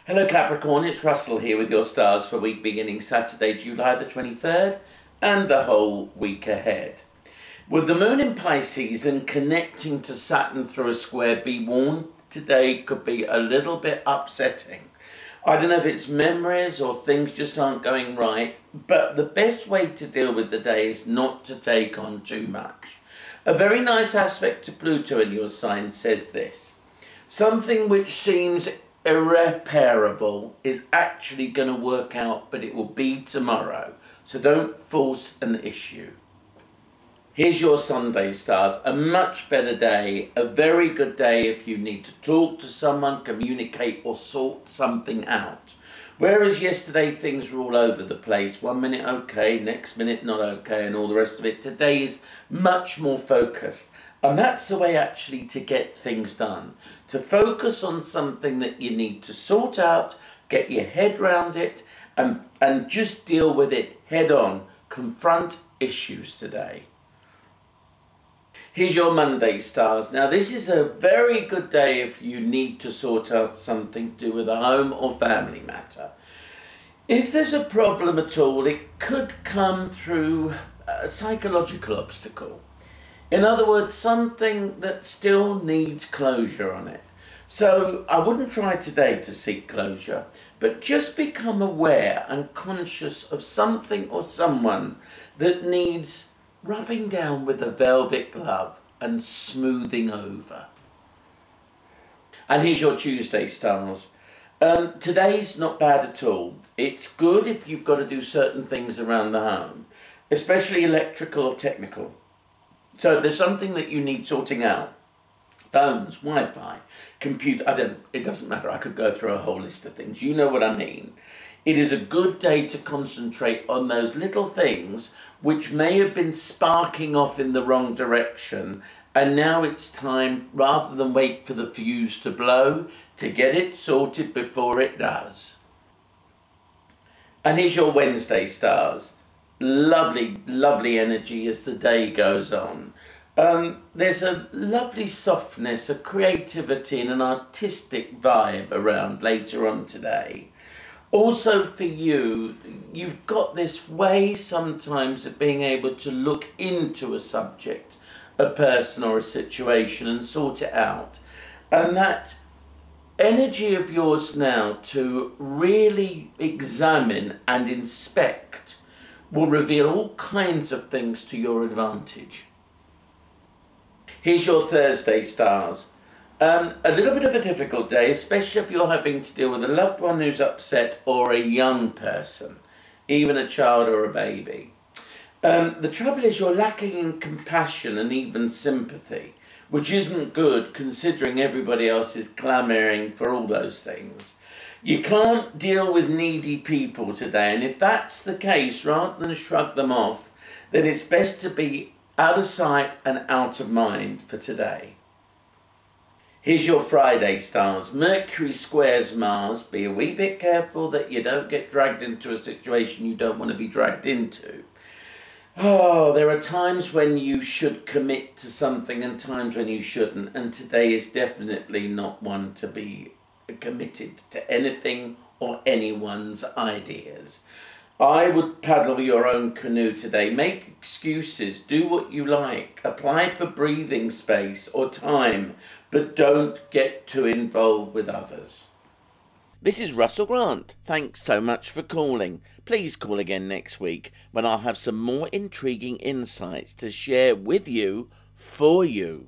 Hello Capricorn, it's Russell here with your stars for week beginning Saturday, July the 23rd and the whole week ahead. With the moon in Pisces and connecting to Saturn through a square, be warned today could be a little bit upsetting. I don't know if it's memories or things just aren't going right, but the best way to deal with the day is not to take on too much. A very nice aspect to Pluto in your sign says this: something which seems irreparable is actually going to work out, but it will be tomorrow. So don't force an issue. Here's your Sunday stars. A much better day, a very good day if you need to talk to someone, communicate or sort something out. Whereas yesterday things were all over the place. 1 minute okay, next minute not okay and all the rest of it. Today is much more focused. And that's the way actually to get things done. To focus on something that you need to sort out, get your head round it and just deal with it head on. Confront issues today. Here's your Monday stars. Now this is a very good day if you need to sort out something to do with a home or family matter. If there's a problem at all, it could come through a psychological obstacle. In other words, something that still needs closure on it. So I wouldn't try today to seek closure, but just become aware and conscious of something or someone that needs rubbing down with a velvet glove and smoothing over. And here's your Tuesday stars. Today's not bad at all. It's good if you've got to do certain things around the home, especially electrical or technical. So if there's something that you need sorting out, phones, Wi-Fi, computer, it doesn't matter. I could go through a whole list of things. You know what I mean. It is a good day to concentrate on those little things which may have been sparking off in the wrong direction, and now it's time, rather than wait for the fuse to blow, to get it sorted before it does. And here's your Wednesday stars. Lovely, lovely energy as the day goes on. There's a lovely softness, a creativity and an artistic vibe around later on today. Also for you, you've got this way sometimes of being able to look into a subject, a person or a situation and sort it out. And that energy of yours now to really examine and inspect will reveal all kinds of things to your advantage. Here's your Thursday stars. A little bit of a difficult day, especially if you're having to deal with a loved one who's upset or a young person, even a child or a baby. The trouble is you're lacking in compassion and even sympathy, which isn't good considering everybody else is clamouring for all those things. You can't deal with needy people today, and if that's the case, rather than shrug them off, then it's best to be out of sight and out of mind for today. Here's your Friday stars. Mercury squares Mars. Be a wee bit careful that you don't get dragged into a situation you don't want to be dragged into. Oh, there are times when you should commit to something and times when you shouldn't, and today is definitely not one to be committed to anything or anyone's ideas. I would paddle your own canoe today. Make excuses, do what you like, apply for breathing space or time, but don't get too involved with others. This is Russell Grant. Thanks so much for calling. Please call again next week when I'll have some more intriguing insights to share with you, for you.